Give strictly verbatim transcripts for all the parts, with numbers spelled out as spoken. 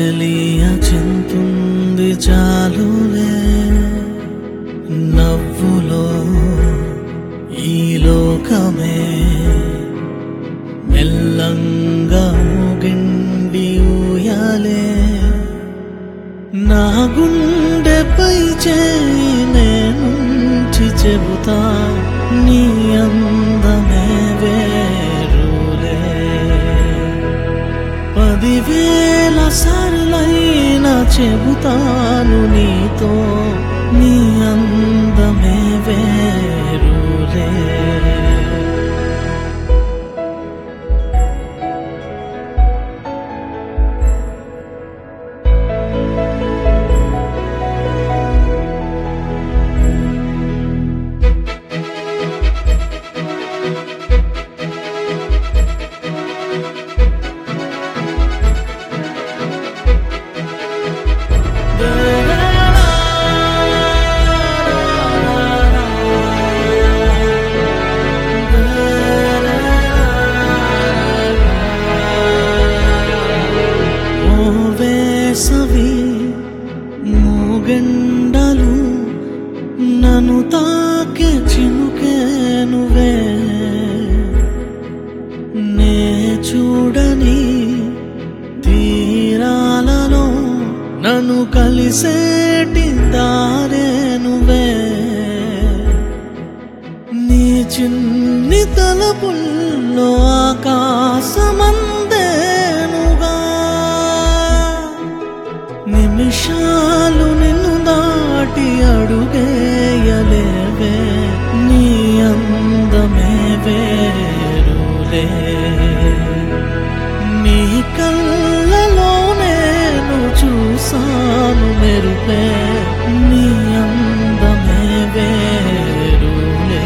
చెలియ చింతుంది చాలులే నవ్వులో ఈ లోకమే మెల్లంగా ఊగిండి ఊయాలే నా గుండెపై చేయి నేనుంచి చెబుతా నీ అందమే వేరులే పదివేల సార్లైనా చెబుతాను నీతో నీ అందమే వేరులే వేసవి మూగెండలు నన్ను తాకే చినుకే నువ్వే నే చూడని తీరాలలో నన్ను కలిసేటి దారే నువ్వే నీ చిన్ని తలపుల్లో ఆకాశమందేనుగా నిమిషాలు నిన్ను దాటి అడుగేయలేవే నీ అందమే వేరులే నీ కళ్ళలో నేను చూసాను మెరుపే నీ అందమే వేరులే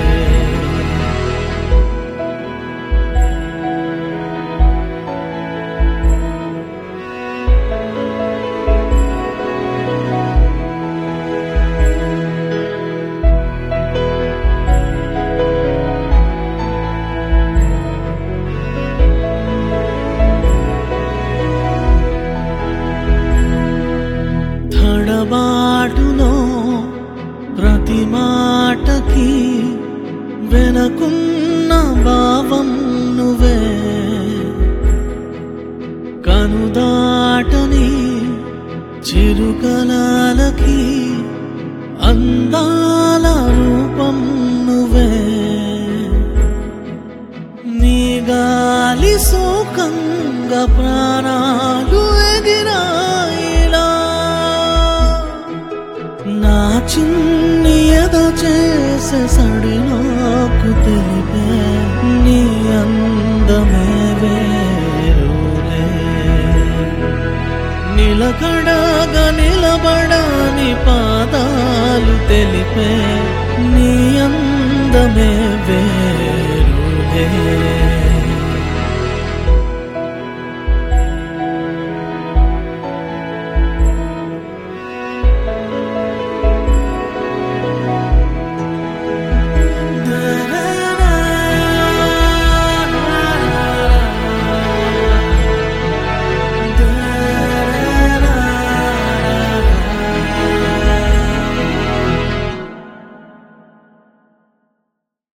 తడబాటులో ప్రతి మాటకి వెనకున్న భావం నువ్వే కనుదాటని చిరుకలాలకి అందాల రూపం నువ్వే నీ గాలి సోకంగా ప్రాణాలు ఎగిరాయిలా నా చిన్ని ఎద చేసే సడి నాకు తెలిపే నీ అందమే వేరులే నిలకడగా నిలబడని పాదాలు తెలిపే నీ అందమే వేరులే